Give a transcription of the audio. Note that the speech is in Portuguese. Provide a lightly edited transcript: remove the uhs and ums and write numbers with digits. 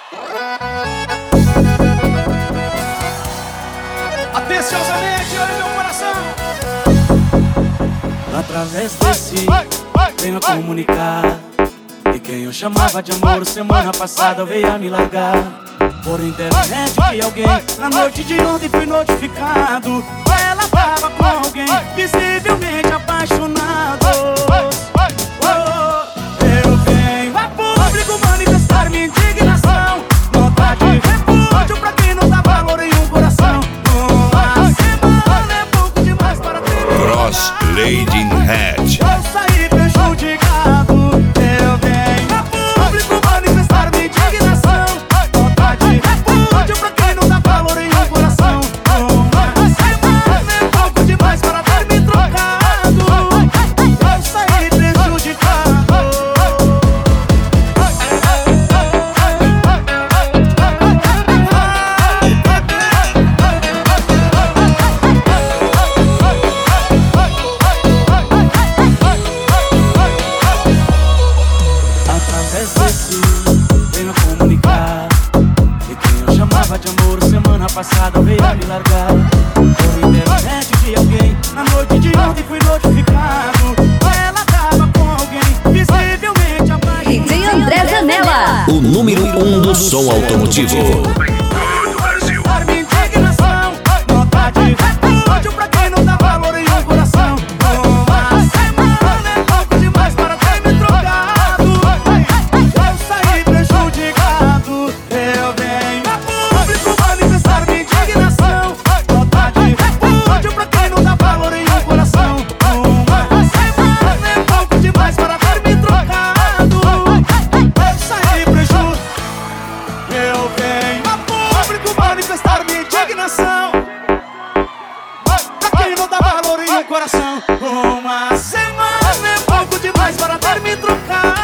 Atenciosamente, olha meu coração. Através desse, venho comunicar que quem eu chamava de amor semana passada veio a me largar. Por internet que alguém na noite de ontem foi notificado. Ela tava com alguém visivelmente apaixonado. Eu venho a público manifestar minha indignação. Nota de repúdio pra quem não dá valor em um coração. Uma semana é pouco demais para ter Cross Lady Head. eu saí prejudicado. Eu venho a público manifestar minha indignação. Nota de repúdio pra quem não dá valor em um coração. Uma semana é pouco demais para ter me trocado. Eu saí prejudicado. Através desse, venho comunicar que quem eu chamava de amor semana passada veio a me largar. Por internet de alguém, na noite de ontem fui notificado. Ela tava com alguém visivelmente apaixonado. DJ André Zanella. O número 1 do som automotivo. Manifestar minha indignação. Nota de repúdio pra quem não dá valor em um coração. Uma semana é pouco demais para ter me trocado. Eu saí prejudicado. Eu venho a público manifestar minha indignação. Nota de repúdio pra quem não dá valor em um coração. Uma semana é pouco demais para ter me trocado. Eu saí prejudicado. Eu venho a público manifestar minha indignação. Pra quem não dá valor em um coração. Uma semana é pouco demais para ter me trocado.